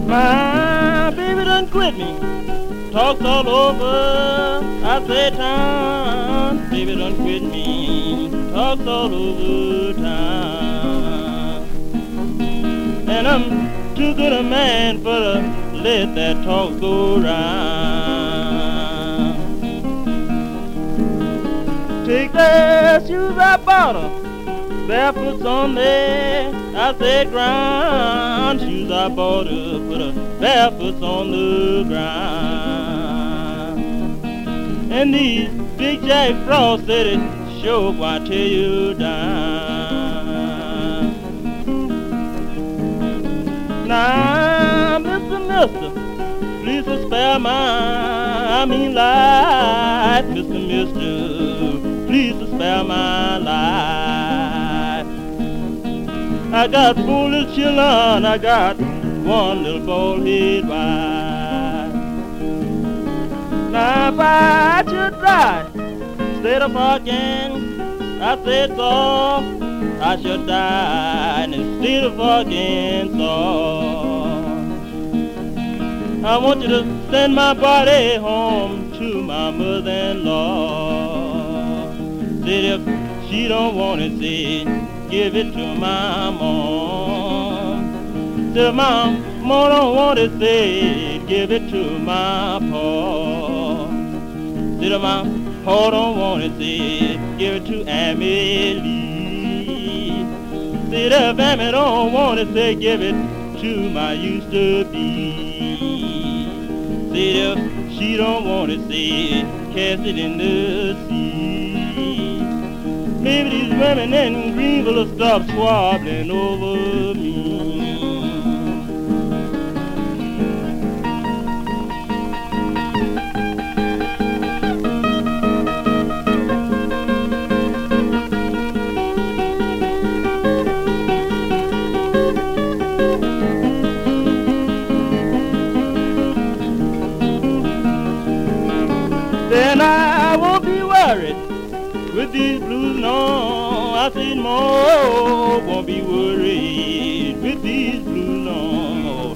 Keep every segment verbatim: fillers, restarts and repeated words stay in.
My baby done quit me. Talks all over, I say town. Baby done quit me. Talks all over town. And I'm too good a man for to let that talk go round. Take the shoes I bought her, barefoots on there, I said ground. Shoes I bought her, put her barefoots on the ground. And these big Jack Frost said it sure won't tear you down. Now, Mister Mister, please spare my, I mean life. Mister Mister, please spare my life. I got four little children, I got one little bald-head wife. Now if I should die, instead of fucking, I said so, I should die instead of fucking so. I want you to send my body home to my mother-in-law. Said if she don't want it, say, give it to my mom. Said if my mom don't want it, say, give it to my pa. Said if my pa don't want it, say, give it to Amelie. Said if Amy don't want it, say, give it to my used to be. Said if she don't want it, say, cast it in the sea. Maybe these women in Greenville will stop squabbling over me. Then I won't be worried with these blues, no. I said more, won't be worried with these blues, no.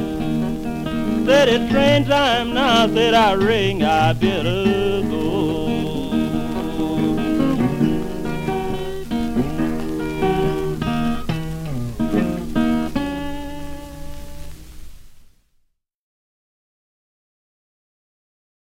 Said it's train time now, said I ring, I better go.